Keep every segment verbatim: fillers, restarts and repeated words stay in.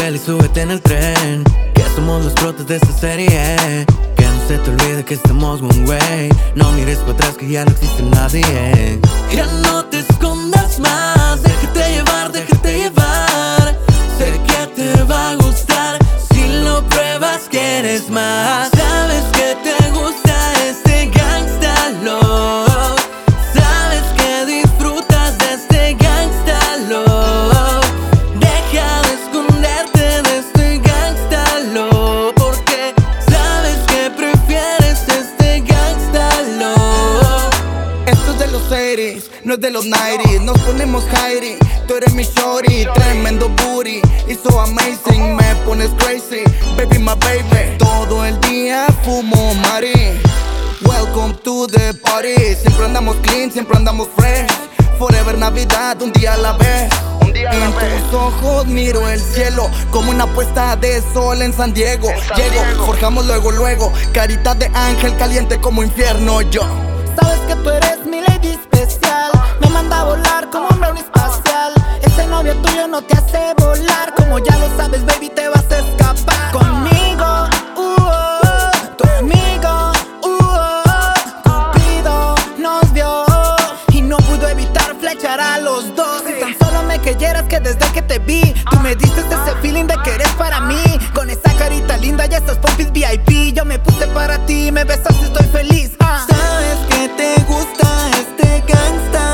hotel y súbete en el tren, que somos los protas de esta serie. Que no se te olvide que estamos one way. No mires para atrás que ya no existe nadie. Ya no te escondas más, déjate llevar, déjate llevar. Sé que te va a gustar, si lo pruebas quieres más. Sabes que te gusta este gangsta love, sabes que disfrutas de este gangsta love. Deja de esconderte de este gangsta love, porque sabes que prefieres este gangsta love. Esto es de los eighties, no es de los nineties. Nos ponemos hidey, tú eres mi shorty. Tremendo booty, y so amazing. Me pones crazy, baby my baby. Todo el día fumo mari. Welcome to the party. Siempre andamos clean, siempre andamos fresh. Forever Navidad, un día a la vez. Un día a la En vez. tus ojos miro el cielo, como una puesta de sol en San Diego. En San Llego, Diego. forjamos luego, luego. Carita de ángel caliente como infierno yo. Sabes que tú eres mi lady especial, me manda a volar como un brownie espacial. Ese novio tuyo no te hace volar, como ya lo sabes, baby, te vas a escapar. Conmigo, uh, oh, tu amigo, uh, oh, Cupido nos vio y no pudo evitar flechar a los dos. Si tan solo me creyeras que desde que te vi, tú me diste ese feeling de que eres para mí. Con esa carita linda y esas pompis V I P, yo me puse para ti, me besaste, estoy feliz. ah. Sabes que te gusta este gangsta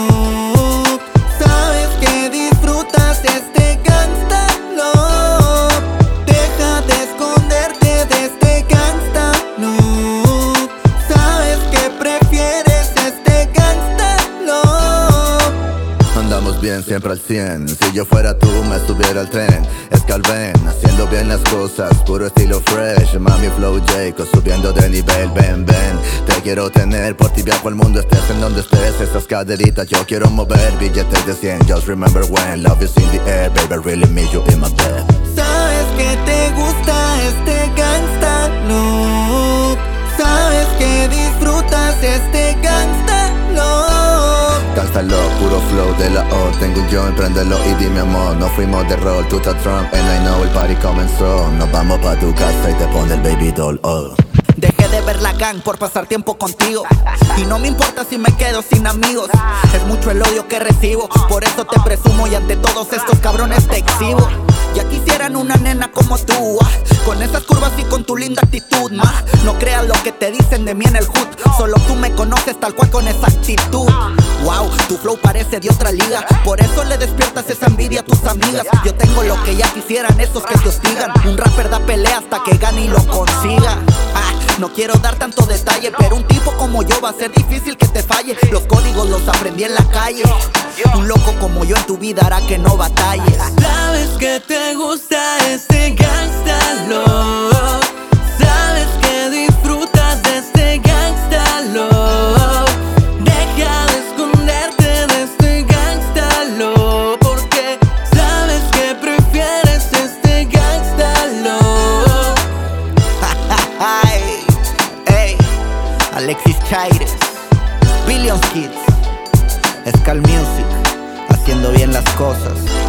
love, sabes que disfrutas este gangsta love. Deja de esconderte de este gangsta love, sabes que prefieres este gangsta love. Andamos bien, siempre al cien. Si yo fuera tú, me subiera al tren. Es Calvin, haciendo bien las cosas, puro estilo fresh. Mami flow Jacob, subiendo de nivel, ven, ven. Te quiero tener, por ti viajo al mundo, estés en donde estés. Esas caderitas yo quiero mover, billetes de cien. Just remember when, love is in the air, baby, really miss you in my bed. Sabes que te gusta este gangsta love, sabes que disfrutas este gangsta love. Gangsta love, puro flow de la O. Tengo un yo, emprendelo y dime amor. No fuimos de rol, tú estás Trump, and I know el party comenzó. Nos vamos pa' tu casa y te pone el baby doll, oh. Dejé de ver la gang por pasar tiempo contigo, y no me importa si me quedo sin amigos. Es mucho el odio que recibo, por eso te presumo y ante todos estos cabrones te exhibo. Ya quisieran una nena como tú, ah, con esas curvas y con tu linda actitud, ma. No creas lo que te dicen de mí en el hood, solo tú me conoces tal cual con esa actitud. Wow, tu flow parece de otra liga, por eso le despiertas esa envidia a tus amigas. Yo tengo lo que ya quisieran esos que te hostigan. Un rapper da pelea hasta que gane y lo consiga. Ah, no quiero dar tanto detalle, pero un tipo como yo va a ser difícil que te falle. Los códigos los aprendí en la calle. Un loco como yo en tu vida hará que no batalles. Sabes que te gusta este gangsta love, sabes que disfrutas de este gangsta love. Deja de esconderte de este gangsta love, porque sabes que prefieres este gangsta love. Hey, Alexis Chaires, Billions Kids, Skal Music, haciendo bien las cosas.